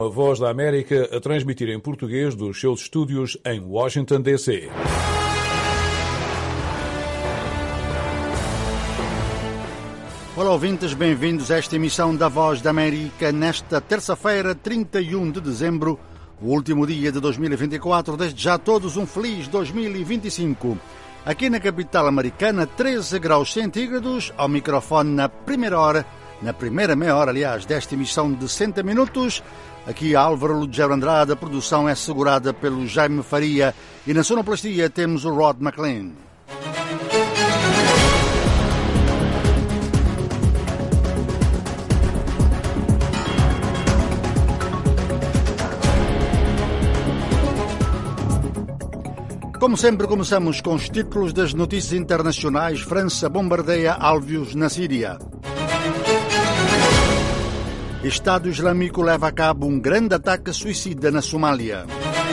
A Voz da América a transmitir em português dos seus estúdios em Washington, D.C. Olá, ouvintes, bem-vindos a esta emissão da Voz da América nesta terça-feira, 31 de dezembro, o último dia de 2024. Desde já todos um feliz 2025. Aqui na capital americana, 13 graus centígrados, ao microfone na primeira meia hora, aliás, desta emissão de 60 minutos. Aqui Álvaro Lugero Andrade, a produção é segurada pelo Jaime Faria e na sonoplastia temos o Rod McLean. Como sempre, começamos com os títulos das notícias internacionais. França bombardeia alvos na Síria. Estado Islâmico leva a cabo um grande ataque suicida na Somália.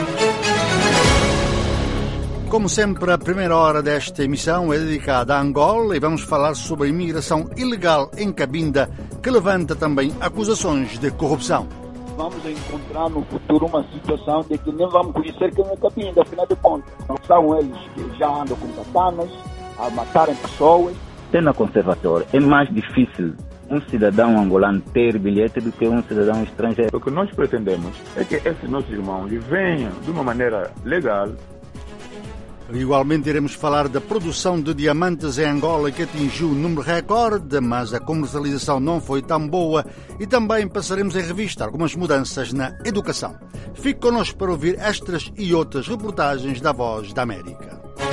Como sempre, a primeira hora desta emissão é dedicada a Angola e vamos falar sobre a imigração ilegal em Cabinda, que levanta também acusações de corrupção. Vamos encontrar no futuro uma situação de que nem vamos conhecer quem é Cabinda, afinal de contas. São eles que já andam com katanas, a matarem pessoas. Sendo conservador, é mais difícil um cidadão angolano ter bilhete do que um cidadão estrangeiro. O que nós pretendemos é que esses nossos irmãos venham de uma maneira legal. Igualmente iremos falar da produção de diamantes em Angola, que atingiu um número recorde, mas a comercialização não foi tão boa, e também passaremos em revista algumas mudanças na educação. Fique connosco para ouvir estas e outras reportagens da Voz da América.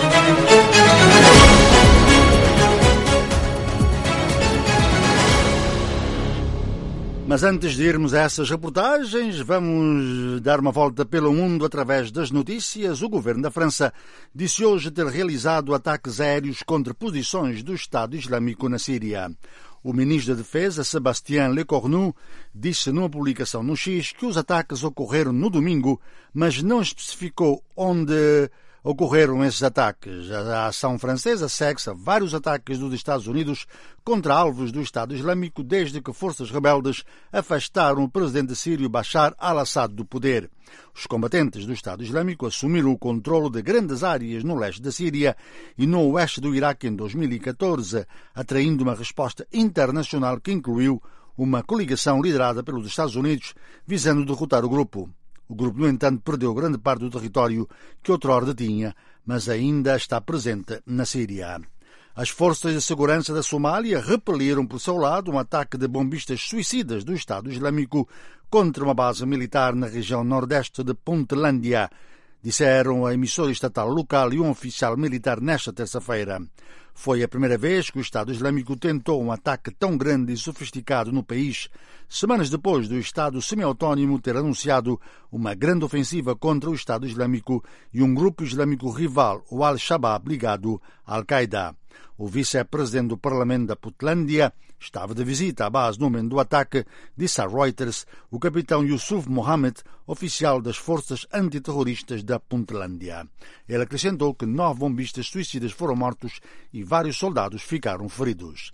Mas antes de irmos a essas reportagens, vamos dar uma volta pelo mundo através das notícias. O governo da França disse hoje ter realizado ataques aéreos contra posições do Estado Islâmico na Síria. O ministro da Defesa, Sébastien Lecornu, disse numa publicação no X que os ataques ocorreram no domingo, mas não especificou onde ocorreram esses ataques. A ação francesa segue-se a vários ataques dos Estados Unidos contra alvos do Estado Islâmico desde que forças rebeldes afastaram o presidente sírio Bashar al-Assad do poder. Os combatentes do Estado Islâmico assumiram o controlo de grandes áreas no leste da Síria e no oeste do Iraque em 2014, atraindo uma resposta internacional que incluiu uma coligação liderada pelos Estados Unidos visando derrotar o grupo. O grupo, no entanto, perdeu grande parte do território que outrora detinha, mas ainda está presente na Síria. As forças de segurança da Somália repeliram por seu lado um ataque de bombistas suicidas do Estado Islâmico contra uma base militar na região nordeste de Puntlandia, disseram a emissora estatal local e um oficial militar nesta terça-feira. Foi a primeira vez que o Estado Islâmico tentou um ataque tão grande e sofisticado no país, semanas depois do Estado semi-autónomo ter anunciado uma grande ofensiva contra o Estado Islâmico e um grupo islâmico rival, o Al-Shabaab, ligado à Al-Qaeda. O vice-presidente do Parlamento da Puntlandia estava de visita à base no momento do ataque, disse a Reuters o capitão Yusuf Mohammed, oficial das forças antiterroristas da Puntlandia. Ele acrescentou que 9 bombistas suicidas foram mortos e vários soldados ficaram feridos.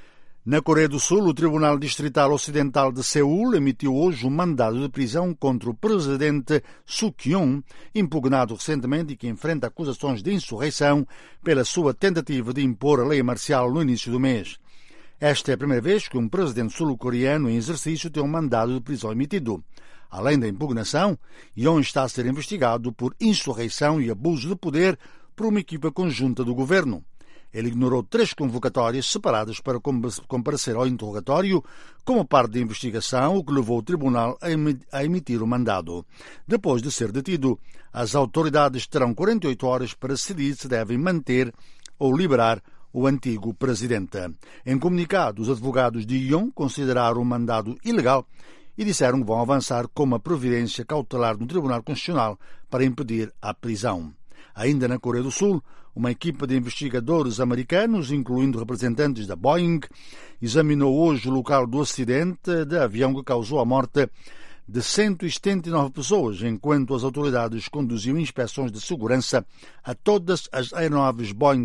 Na Coreia do Sul, o Tribunal Distrital Ocidental de Seul emitiu hoje um mandado de prisão contra o presidente Soo Kyung, impugnado recentemente e que enfrenta acusações de insurreição pela sua tentativa de impor a lei marcial no início do mês. Esta é a primeira vez que um presidente sul-coreano em exercício tem um mandado de prisão emitido. Além da impugnação, Yoon está a ser investigado por insurreição e abuso de poder por uma equipa conjunta do governo. Ele ignorou 3 convocatórias separadas para comparecer ao interrogatório como parte da investigação, o que levou o tribunal a emitir o mandado. Depois de ser detido, as autoridades terão 48 horas para decidir se devem manter ou liberar o antigo presidente. Em comunicado, os advogados de Yoon consideraram o mandado ilegal e disseram que vão avançar com uma providência cautelar no Tribunal Constitucional para impedir a prisão. Ainda na Coreia do Sul, uma equipa de investigadores americanos, incluindo representantes da Boeing, examinou hoje o local do acidente de avião que causou a morte de 179 pessoas, enquanto as autoridades conduziam inspeções de segurança a todas as aeronaves Boeing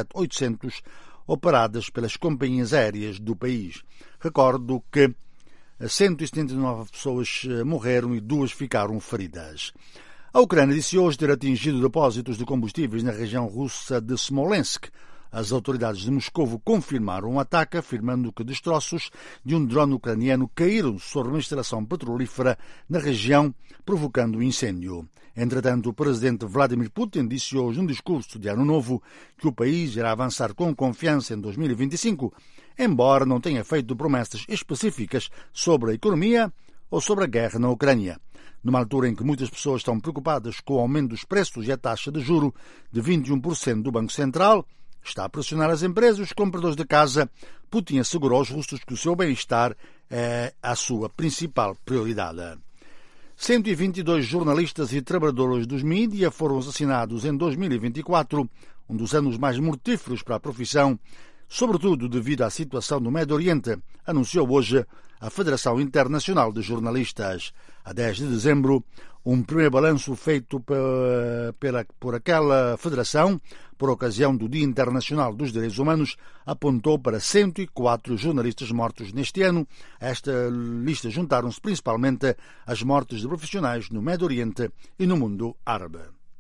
737-800 operadas pelas companhias aéreas do país. Recordo que 179 pessoas morreram e 2 ficaram feridas. A Ucrânia disse hoje ter atingido depósitos de combustíveis na região russa de Smolensk. As autoridades de Moscovo confirmaram o ataque, afirmando que destroços de um drone ucraniano caíram sobre uma instalação petrolífera na região, provocando um incêndio. Entretanto, o presidente Vladimir Putin disse hoje num discurso de Ano Novo que o país irá avançar com confiança em 2025, embora não tenha feito promessas específicas sobre a economia ou sobre a guerra na Ucrânia. Numa altura em que muitas pessoas estão preocupadas com o aumento dos preços e a taxa de juro de 21% do Banco Central, está a pressionar as empresas e os compradores de casa, Putin assegurou aos russos que o seu bem-estar é a sua principal prioridade. 122 jornalistas e trabalhadores dos mídia foram assassinados em 2024, um dos anos mais mortíferos para a profissão, sobretudo devido à situação no Médio Oriente, anunciou hoje a Federação Internacional de Jornalistas. A 10 de dezembro, um primeiro balanço feito por aquela federação, por ocasião do Dia Internacional dos Direitos Humanos, apontou para 104 jornalistas mortos neste ano. A esta lista juntaram-se principalmente as mortes de profissionais no Médio Oriente e no mundo árabe.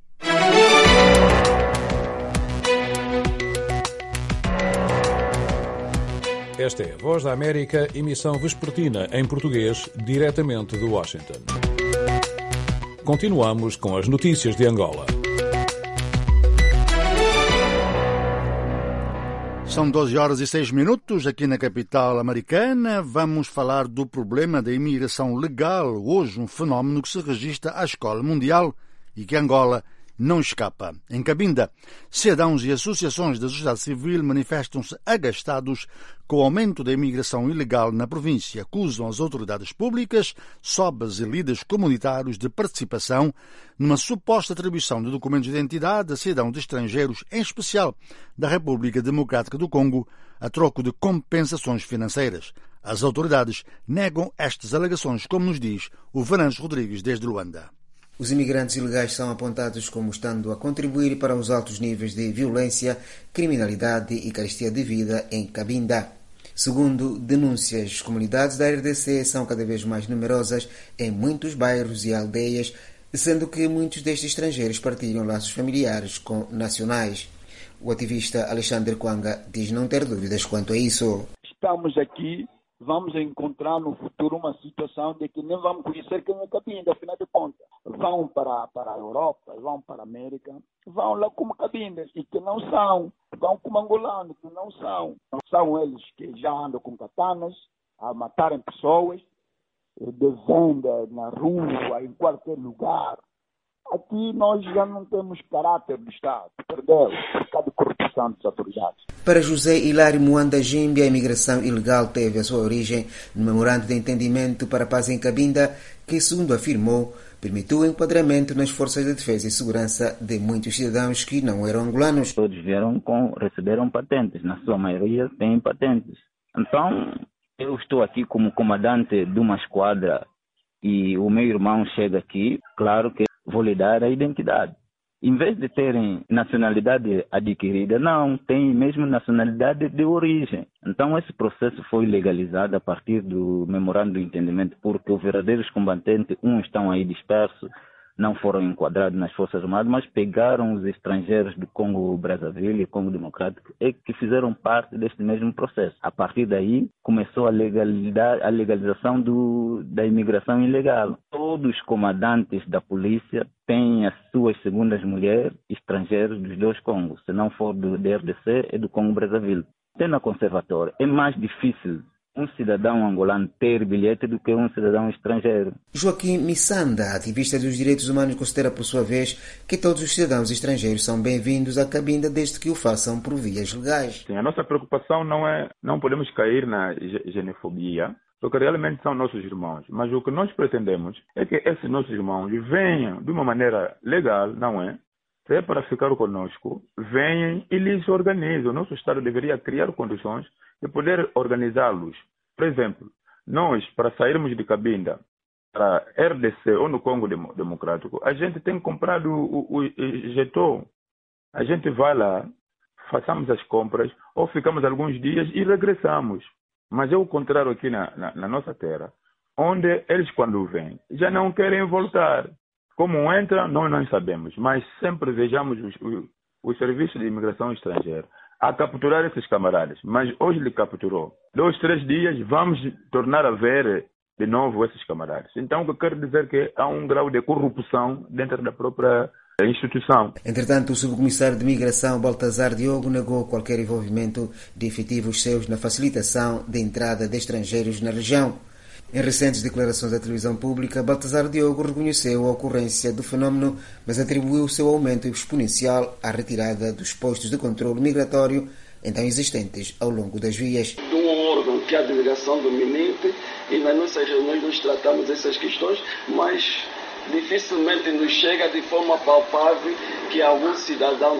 Esta é a Voz da América, emissão vespertina em português, diretamente de Washington. Continuamos com as notícias de Angola. São 12h06 aqui na capital americana. Vamos falar do problema da imigração legal, hoje um fenómeno que se registra à escala mundial e que Angola não escapa. Em Cabinda, cidadãos e associações da sociedade civil manifestam-se agastados com o aumento da imigração ilegal na província. Acusam as autoridades públicas, SOBAs e líderes comunitários de participação numa suposta atribuição de documentos de identidade a cidadãos estrangeiros, em especial da República Democrática do Congo, a troco de compensações financeiras. As autoridades negam estas alegações, como nos diz o Vananjo Rodrigues, desde Luanda. Os imigrantes ilegais são apontados como estando a contribuir para os altos níveis de violência, criminalidade e carestia de vida em Cabinda. Segundo denúncias, as comunidades da RDC são cada vez mais numerosas em muitos bairros e aldeias, sendo que muitos destes estrangeiros partilham laços familiares com nacionais. O ativista Alexandre Kwanga diz não ter dúvidas quanto a isso. Estamos aqui, vamos encontrar no futuro uma situação de que nem vamos conhecer quem é Cabinda, afinal de contas. Vão para a Europa, vão para a América, vão lá como Cabindas, e que não são, vão como angolanos, que não são. Não são eles que já andam com katanas, a matarem pessoas, de venda na rua, em qualquer lugar. Aqui nós já não temos caráter do Estado, perdeu, por causa de corrupção das autoridades. Para José Hilário Muanda Jimbi, a imigração ilegal teve a sua origem no memorando de entendimento para a paz em Cabinda, que, segundo afirmou, permitiu o enquadramento nas forças de defesa e segurança de muitos cidadãos que não eram angolanos. Todos receberam patentes, na sua maioria têm patentes. Então, eu estou aqui como comandante de uma esquadra e o meu irmão chega aqui, claro que vou lhe dar a identidade. Em vez de terem nacionalidade adquirida, não, tem mesmo nacionalidade de origem. Então esse processo foi legalizado a partir do memorando de entendimento, porque os verdadeiros combatentes, uns estão aí dispersos, não foram enquadrados nas Forças Armadas, mas pegaram os estrangeiros do Congo Brazzaville e Congo Democrático e que fizeram parte deste mesmo processo. A partir daí, começou a legalização da imigração ilegal. Todos os comandantes da polícia têm as suas segundas mulheres estrangeiros dos dois Congos. Se não for do RDC, é do Congo Brazzaville. Tem na conservatória. É mais difícil um cidadão angolano ter bilhete do que um cidadão estrangeiro. Joaquim Missanda, ativista dos direitos humanos, considera por sua vez que todos os cidadãos estrangeiros são bem-vindos à Cabinda desde que o façam por vias legais. Sim, a nossa preocupação não podemos cair na xenofobia, porque realmente são nossos irmãos. Mas o que nós pretendemos é que esses nossos irmãos venham de uma maneira legal, não é? Se é para ficar conosco, venham e lhes organizem. O nosso Estado deveria criar condições de poder organizá-los. Por exemplo, nós, para sairmos de Cabinda para RDC ou no Congo Democrático, a gente tem comprado o jeton. A gente vai lá, façamos as compras, ou ficamos alguns dias e regressamos. Mas é o contrário aqui na nossa terra. onde eles, quando vêm, já não querem voltar. Como entram, nós não sabemos, mas sempre vejamos o Serviço de Imigração Estrangeira a capturar esses camaradas. Mas hoje ele capturou. 2, 3 dias, vamos tornar a ver de novo esses camaradas. Então, o que eu quero dizer é que há um grau de corrupção dentro da própria instituição. Entretanto, o subcomissário de Migração, Baltazar Diogo, negou qualquer envolvimento de efetivos seus na facilitação da entrada de estrangeiros na região. Em recentes declarações à televisão pública, Baltazar Diogo reconheceu a ocorrência do fenómeno, mas atribuiu o seu aumento exponencial à retirada dos postos de controle migratório então existentes ao longo das vias. De um órgão que é a delegação dominante, e nas nossas reuniões nós tratamos essas questões, mas dificilmente nos chega de forma palpável que algum cidadão,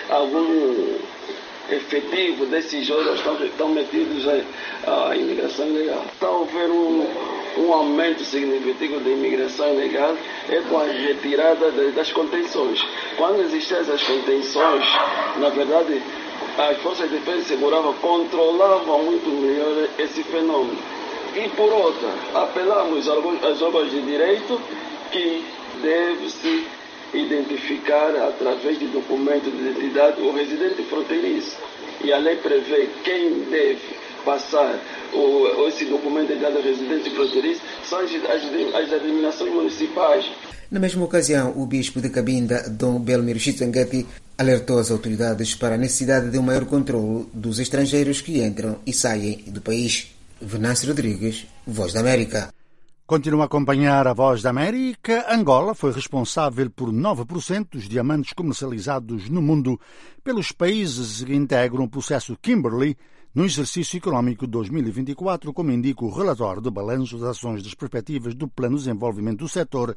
algum efetivo desses órgãos estão metidos à imigração ilegal. Está a haver um aumento significativo da imigração ilegal é com a retirada das contenções. Quando existiam essas contenções, na verdade, as forças de defesa e segurança controlavam muito melhor esse fenômeno. E por outra, apelamos aos órgãos de direito que deve-se identificar através de documento de identidade o residente fronteiriço. E a lei prevê quem deve passar esse documento de identidade ao residente fronteiriço são as administrações municipais. Na mesma ocasião, o bispo de Cabinda, Dom Belmiro Chitangati, alertou as autoridades para a necessidade de um maior controle dos estrangeiros que entram e saem do país. Venâncio Rodrigues, Voz da América. Continua a acompanhar a Voz da América. Angola foi responsável por 9% dos diamantes comercializados no mundo pelos países que integram o processo Kimberley no exercício económico 2024, como indica o relatório de balanço das ações das perspectivas do Plano de Desenvolvimento do Setor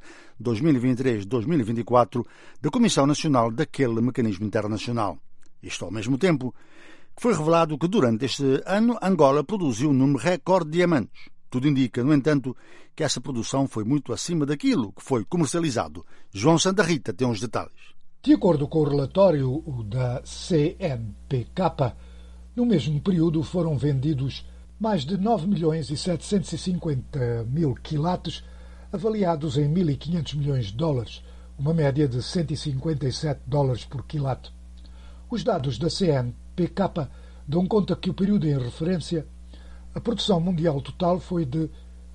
2023-2024 da Comissão Nacional daquele mecanismo internacional. Isto ao mesmo tempo que foi revelado que durante este ano Angola produziu um número recorde de diamantes. Tudo indica, no entanto, que essa produção foi muito acima daquilo que foi comercializado. João Santa Rita tem os detalhes. De acordo com o relatório da CNPK, no mesmo período foram vendidos mais de 9.750.000 quilates, avaliados em 1.500 milhões de dólares, uma média de $157 por quilate. Os dados da CNPK dão conta que o período em referência, a produção mundial total foi de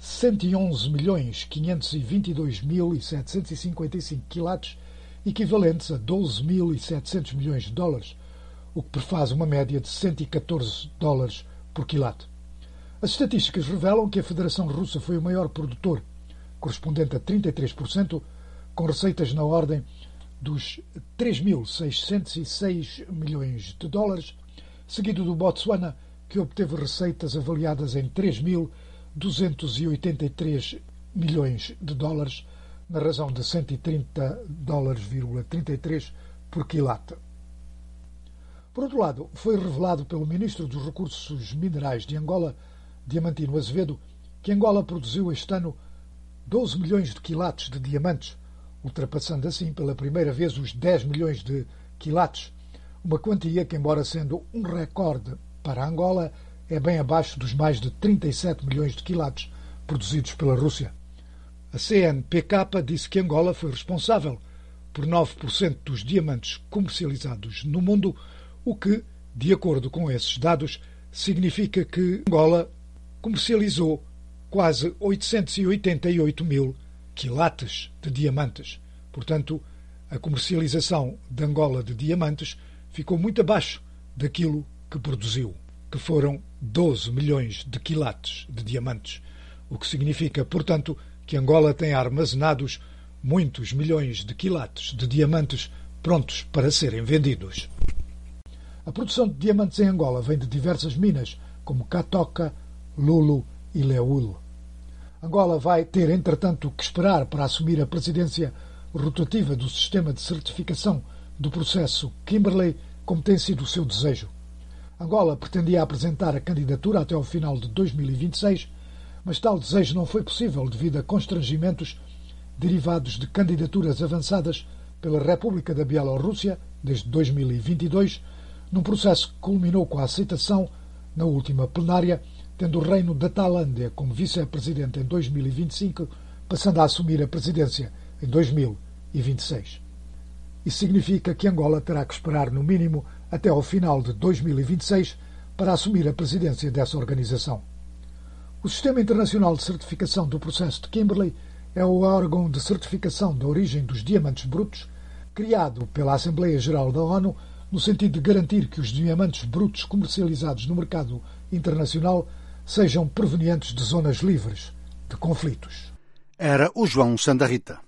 111.522.755 quilates, equivalentes a 12.700 milhões de dólares, o que prefaz uma média de $114 por quilate. As estatísticas revelam que a Federação Russa foi o maior produtor, correspondente a 33%, com receitas na ordem dos 3.606 milhões de dólares, seguido do Botsuana, que obteve receitas avaliadas em 3.283 milhões de dólares, na razão de $130,33 por quilate. Por outro lado, foi revelado pelo Ministro dos Recursos Minerais de Angola, Diamantino Azevedo, que Angola produziu este ano 12 milhões de quilates de diamantes, ultrapassando assim pela primeira vez os 10 milhões de quilates, uma quantia que, embora sendo um recorde para Angola, é bem abaixo dos mais de 37 milhões de quilates produzidos pela Rússia. A CNPK disse que Angola foi responsável por 9% dos diamantes comercializados no mundo, o que, de acordo com esses dados, significa que Angola comercializou quase 888 mil quilates de diamantes. Portanto, a comercialização de Angola de diamantes ficou muito abaixo daquilo que produziu, que foram 12 milhões de quilates de diamantes, o que significa, portanto, que Angola tem armazenados muitos milhões de quilates de diamantes prontos para serem vendidos. A produção de diamantes em Angola vem de diversas minas, como Catoca, Lulo e Leul. Angola vai ter, entretanto, que esperar para assumir a presidência rotativa do sistema de certificação do processo Kimberley, como tem sido o seu desejo. Angola pretendia apresentar a candidatura até ao final de 2026, mas tal desejo não foi possível devido a constrangimentos derivados de candidaturas avançadas pela República da Bielorrússia desde 2022, num processo que culminou com a aceitação, na última plenária, tendo o Reino da Tailândia como vice-presidente em 2025, passando a assumir a presidência em 2026. Isso significa que Angola terá que esperar no mínimo até ao final de 2026 para assumir a presidência dessa organização. O Sistema Internacional de Certificação do Processo de Kimberley é o órgão de certificação da origem dos diamantes brutos, criado pela Assembleia Geral da ONU, no sentido de garantir que os diamantes brutos comercializados no mercado internacional sejam provenientes de zonas livres de conflitos. Era o João Santa Rita.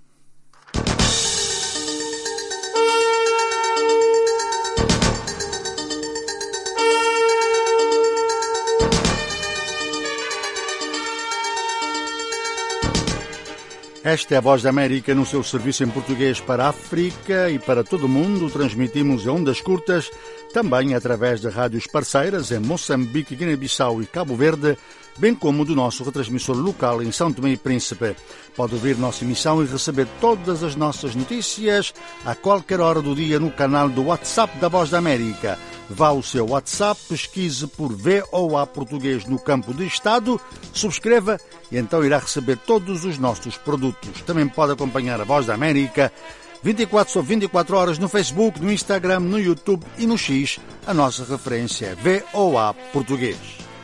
Esta é a Voz da América no seu serviço em português para a África e para todo o mundo. Transmitimos em ondas curtas, também através de rádios parceiras em Moçambique, Guiné-Bissau e Cabo Verde, bem como do nosso retransmissor local em São Tomé e Príncipe. Pode ouvir nossa emissão e receber todas as nossas notícias a qualquer hora do dia no canal do WhatsApp da Voz da América. Vá ao seu WhatsApp, pesquise por VOA Português no campo de Estado, subscreva e então irá receber todos os nossos produtos. Também pode acompanhar a Voz da América 24 sobre 24 horas no Facebook, no Instagram, no YouTube e no X. A nossa referência é VOA Português.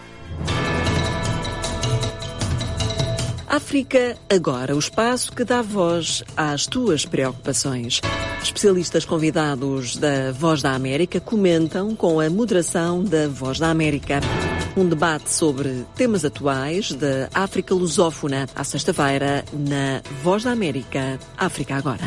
África Agora, o espaço que dá voz às tuas preocupações. Especialistas convidados da Voz da América comentam com a moderação da Voz da América. Um debate sobre temas atuais da África lusófona, à sexta-feira, na Voz da América, África Agora.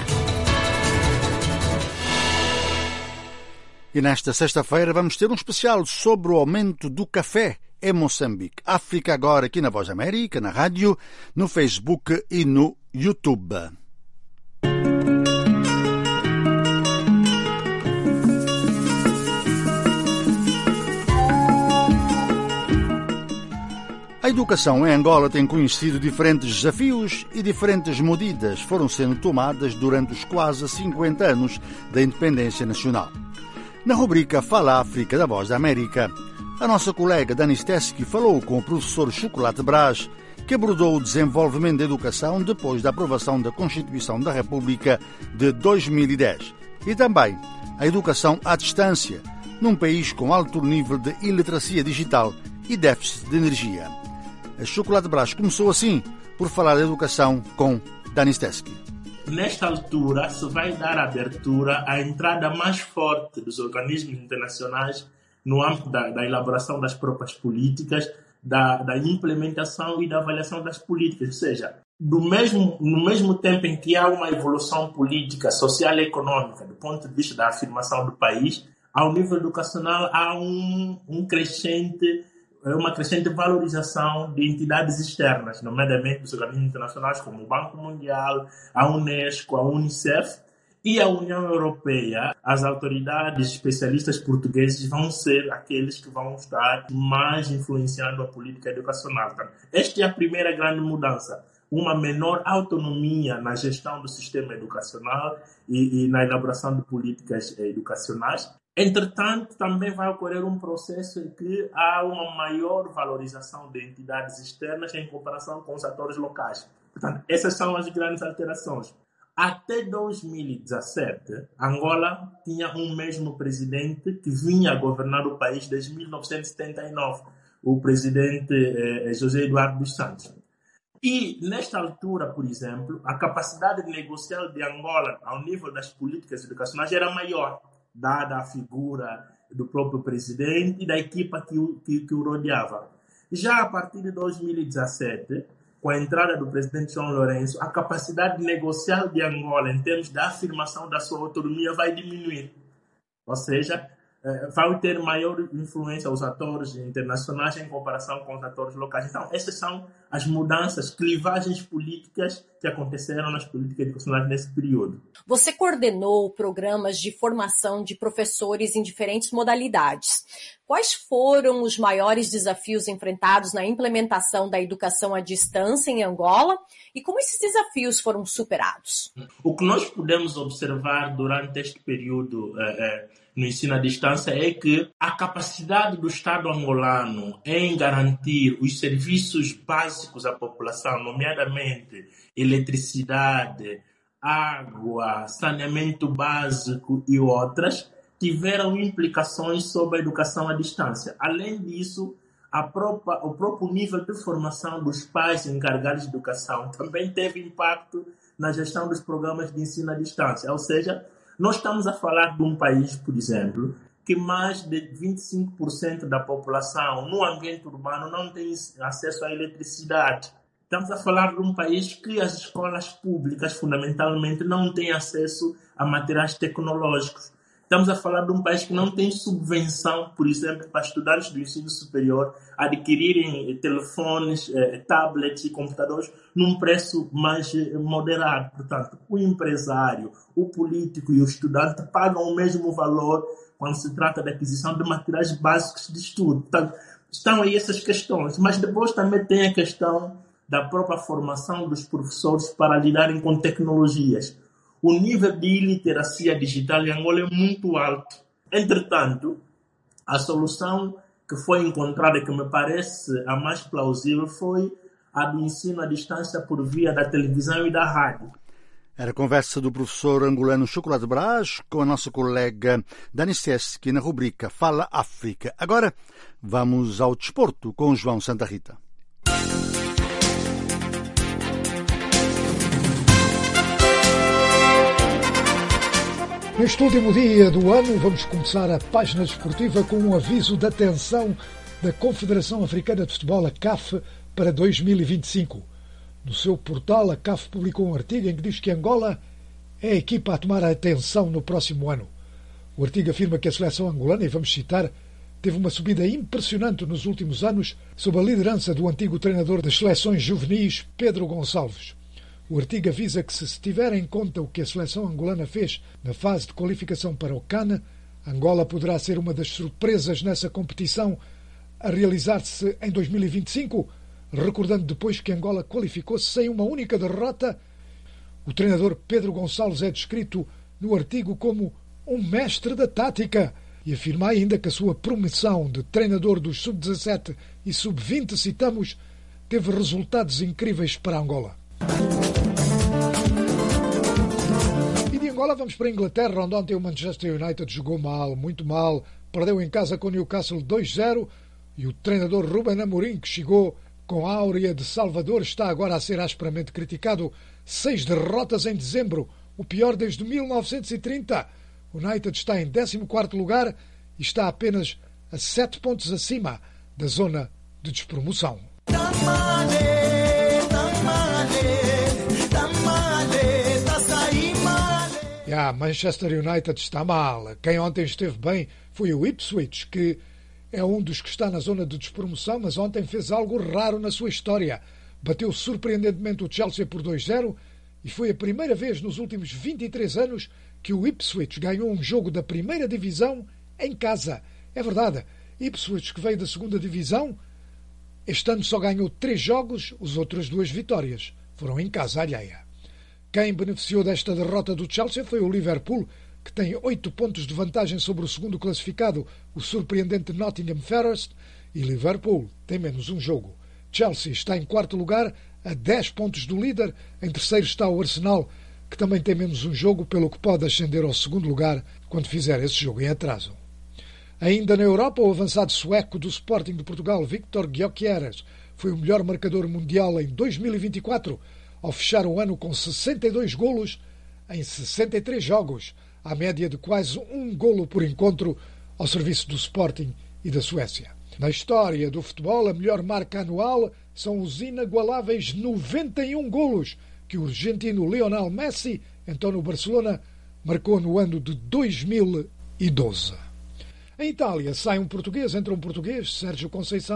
E nesta sexta-feira vamos ter um especial sobre o aumento do café em Moçambique. África Agora, aqui na Voz da América, na rádio, no Facebook e no YouTube. A educação em Angola tem conhecido diferentes desafios e diferentes medidas foram sendo tomadas durante os quase 50 anos da independência nacional. Na rubrica Fala África da Voz da América, a nossa colega Dani Steski falou com o professor Chocolate Brás, que abordou o desenvolvimento da educação depois da aprovação da Constituição da República de 2010 e também a educação à distância, num país com alto nível de iliteracia digital e déficit de energia. A Chocolate Brás começou assim, por falar da educação com Dani Steski. Nesta altura se vai dar abertura à entrada mais forte dos organismos internacionais no âmbito da elaboração das próprias políticas, da implementação e da avaliação das políticas. Ou seja, no mesmo tempo em que há uma evolução política, social e econômica, do ponto de vista da afirmação do país, ao nível educacional há uma crescente valorização de entidades externas, nomeadamente dos organismos internacionais como o Banco Mundial, a Unesco, a Unicef e a União Europeia. As autoridades especialistas portugueses vão ser aqueles que vão estar mais influenciando a política educacional. Esta é a primeira grande mudança. Uma menor autonomia na gestão do sistema educacional e na elaboração de políticas educacionais. Entretanto, também vai ocorrer um processo em que há uma maior valorização de entidades externas em comparação com os atores locais. Portanto, essas são as grandes alterações. Até 2017, Angola tinha um mesmo presidente que vinha governar o país desde 1979, o presidente José Eduardo dos Santos. E, nesta altura, por exemplo, a capacidade negocial de Angola ao nível das políticas educacionais era maior, dada a figura do próprio presidente e da equipa que o rodeava. Já a partir de 2017, com a entrada do presidente João Lourenço, a capacidade negocial de Angola, em termos da afirmação da sua autonomia, vai diminuir. Ou seja, vai ter maior influência os atores internacionais em comparação com os atores locais. Então, essas são as mudanças, clivagens políticas que aconteceram nas políticas educacionais nesse período. Você coordenou programas de formação de professores em diferentes modalidades. Quais foram os maiores desafios enfrentados na implementação da educação à distância em Angola e como esses desafios foram superados? O que nós podemos observar durante este período no ensino à distância é que a capacidade do Estado angolano em garantir os serviços básicos à população, nomeadamente eletricidade, água, saneamento básico e outras, tiveram implicações sobre a educação à distância. Além disso, o próprio nível de formação dos pais encarregados de educação também teve impacto na gestão dos programas de ensino à distância. Ou seja, nós estamos a falar de um país, por exemplo, que mais de 25% da população no ambiente urbano não tem acesso à eletricidade. Estamos a falar de um país que as escolas públicas, fundamentalmente, não têm acesso a materiais tecnológicos. Estamos a falar de um país que não tem subvenção, por exemplo, para estudantes do ensino superior adquirirem telefones, tablets e computadores num preço mais moderado. Portanto, o empresário, o político e o estudante pagam o mesmo valor quando se trata da aquisição de materiais básicos de estudo. Portanto, estão aí essas questões. Mas depois também tem a questão da própria formação dos professores para lidarem com tecnologias. O nível de iliteracia digital em Angola é muito alto. Entretanto, a solução que foi encontrada, que me parece a mais plausível, foi a do ensino à distância por via da televisão e da rádio. Era a conversa do professor angolano Chocolate Brás com a nossa colega Dani Seski na rubrica Fala África. Agora vamos ao desporto com João Santa Rita. Neste último dia do ano, vamos começar a página desportiva com um aviso de atenção da Confederação Africana de Futebol, a CAF, para 2025. No seu portal, a CAF publicou um artigo em que diz que Angola é a equipa a tomar a atenção no próximo ano. O artigo afirma que a seleção angolana, e vamos citar, teve uma subida impressionante nos últimos anos sob a liderança do antigo treinador das seleções juvenis, Pedro Gonçalves. O artigo avisa que, se tiver em conta o que a seleção angolana fez na fase de qualificação para o CAN, Angola poderá ser uma das surpresas nessa competição a realizar-se em 2025, recordando depois que Angola qualificou-se sem uma única derrota. O treinador Pedro Gonçalves é descrito no artigo como um mestre da tática e afirma ainda que a sua promoção de treinador dos sub-17 e sub-20, citamos, teve resultados incríveis para Angola. E de Angola vamos para a Inglaterra, onde ontem o Manchester United jogou mal, muito mal, perdeu em casa com o Newcastle 2-0 e o treinador Ruben Amorim, que chegou com a áurea de Salvador, está agora a ser asperamente criticado. 6 derrotas em dezembro, o pior desde 1930. O United está em 14º lugar e está apenas a 7 pontos acima da zona de despromoção. Manchester United está mal. Quem ontem esteve bem foi o Ipswich, que é um dos que está na zona de despromoção, mas ontem fez algo raro na sua história. Bateu surpreendentemente o Chelsea por 2-0 e foi a primeira vez nos últimos 23 anos que o Ipswich ganhou um jogo da primeira divisão em casa. É verdade, Ipswich, que veio da segunda divisão, este ano só ganhou 3 jogos, as outras 2 vitórias foram em casa alheia. Quem beneficiou desta derrota do Chelsea foi o Liverpool, que tem 8 pontos de vantagem sobre o segundo classificado, o surpreendente Nottingham Forest, e Liverpool tem menos um jogo. Chelsea está em 4º lugar, a 10 pontos do líder. Em terceiro está o Arsenal, que também tem menos um jogo, pelo que pode ascender ao 2º lugar quando fizer esse jogo em atraso. Ainda na Europa, o avançado sueco do Sporting de Portugal, Victor Gyökeres, foi o melhor marcador mundial em 2024, ao fechar o ano com 62 golos em 63 jogos, à média de quase um golo por encontro ao serviço do Sporting e da Suécia. Na história do futebol, a melhor marca anual são os inagualáveis 91 golos que o argentino Lionel Messi, então no Barcelona, marcou no ano de 2012. Em Itália sai um português, entra um português, Sérgio Conceição,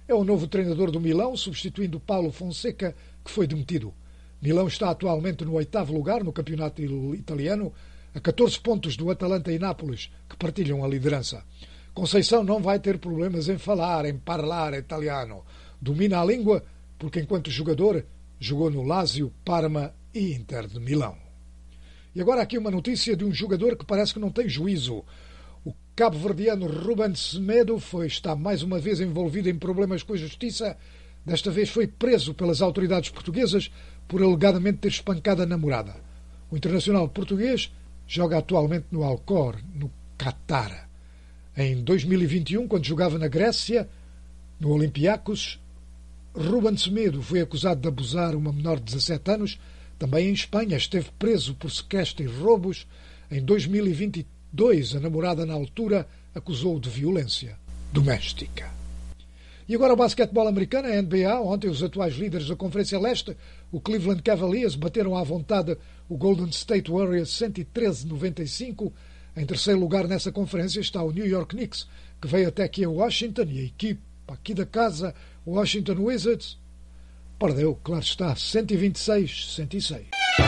é o novo treinador do Milão, substituindo Paulo Fonseca, que foi demitido. Milão está atualmente no 8º lugar no campeonato italiano, a 14 pontos do Atalanta e Nápoles, que partilham a liderança. Conceição não vai ter problemas em falar, em parlar italiano. Domina a língua porque, enquanto jogador, jogou no Lazio, Parma e Inter de Milão. E agora aqui uma notícia de um jogador que parece que não tem juízo. O cabo-verdiano Ruben Semedo está mais uma vez envolvido em problemas com a justiça. Desta vez foi preso pelas autoridades portuguesas por alegadamente ter espancado a namorada. O internacional português joga atualmente no Al-Khor, no Qatar. Em 2021, quando jogava na Grécia, no Olympiacos, Ruben Semedo foi acusado de abusar uma menor de 17 anos. Também em Espanha esteve preso por sequestro e roubos. Em 2022, a namorada na altura acusou-o de violência doméstica. E agora o basquetebol americano, a NBA. Ontem os atuais líderes da Conferência Leste, o Cleveland Cavaliers, bateram à vontade o Golden State Warriors 113-95. Em terceiro lugar nessa conferência está o New York Knicks, que veio até aqui a Washington, e a equipe aqui da casa, o Washington Wizards, perdeu, claro está, 126-106.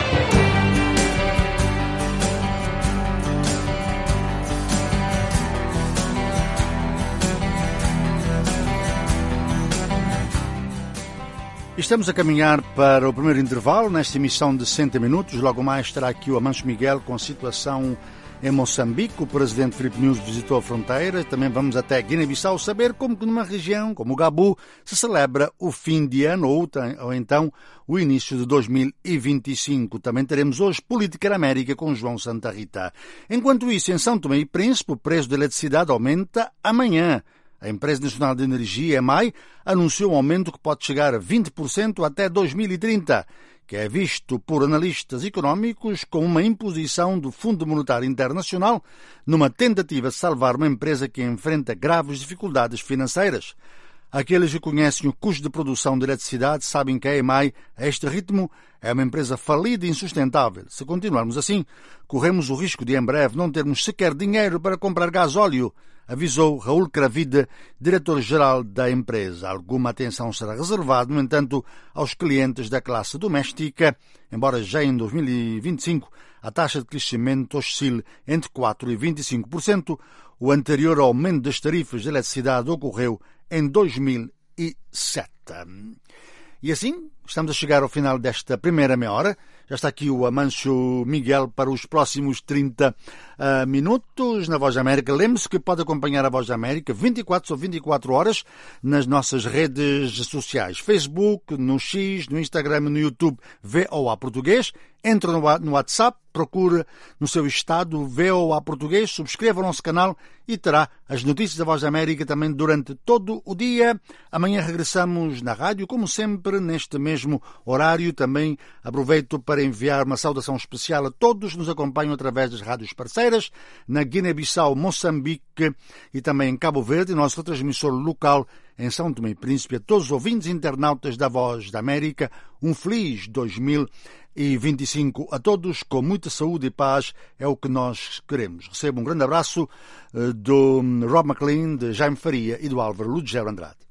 Estamos a caminhar para o primeiro intervalo nesta emissão de 60 minutos. Logo mais estará aqui o Amancio Miguel com a situação em Moçambique. O presidente Filipe Nunes visitou a fronteira. Também vamos até Guiné-Bissau saber como que numa região como o Gabu se celebra o fim de ano ou então o início de 2025. Também teremos hoje Política na América com João Santa Rita. Enquanto isso, em São Tomé e Príncipe, o preço da eletricidade aumenta amanhã. A Empresa Nacional de Energia, EMAI, anunciou um aumento que pode chegar a 20% até 2030, que é visto por analistas económicos como uma imposição do Fundo Monetário Internacional numa tentativa de salvar uma empresa que enfrenta graves dificuldades financeiras. Aqueles que conhecem o custo de produção de eletricidade sabem que a EMAI, a este ritmo, é uma empresa falida e insustentável. Se continuarmos assim, corremos o risco de em breve não termos sequer dinheiro para comprar gasóleo, avisou Raul Cravide, diretor-geral da empresa. Alguma atenção será reservada, no entanto, aos clientes da classe doméstica, embora já em 2025 a taxa de crescimento oscile entre 4% e 25%. O anterior aumento das tarifas de eletricidade ocorreu em 2007. E assim, estamos a chegar ao final desta primeira meia hora. Já está aqui o Amancio Miguel para os próximos 30 minutos na Voz da América. Lembre-se que pode acompanhar a Voz da América 24 horas nas nossas redes sociais. Facebook, no X, no Instagram e no YouTube, VOA Português. Entre no WhatsApp, procure no seu estado VOA Português, subscreva o nosso canal e terá as notícias da Voz da América também durante todo o dia. Amanhã regressamos na rádio, como sempre, neste mesmo horário. Também aproveito para enviar uma saudação especial a todos que nos acompanham através das rádios parceiras, na Guiné-Bissau, Moçambique e também em Cabo Verde, nosso retransmissor local em São Tomé e Príncipe. A todos os ouvintes e internautas da Voz da América, um feliz 2025 a todos, com muita saúde e paz, é o que nós queremos. Recebo um grande abraço do Rob McLean, de Jaime Faria e do Álvaro Ludgero Andrade.